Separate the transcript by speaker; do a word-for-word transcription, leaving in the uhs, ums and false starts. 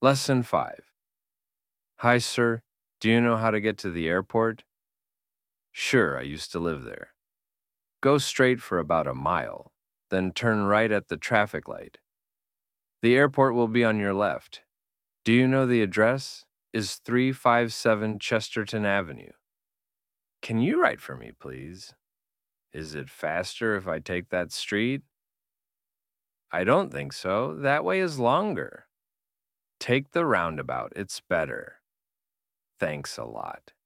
Speaker 1: Lesson five. Hi, sir. Do you know how to get to the airport? Sure, I used to live there. Go straight for about a mile, then turn right at the traffic light. The airport will be on your left. Do you know the address? Is three five seven Chesterton Avenue. Can you write for me, please? Is it faster if I take that street? I don't think so. That way is longer. Take the roundabout. It's better. Thanks a lot.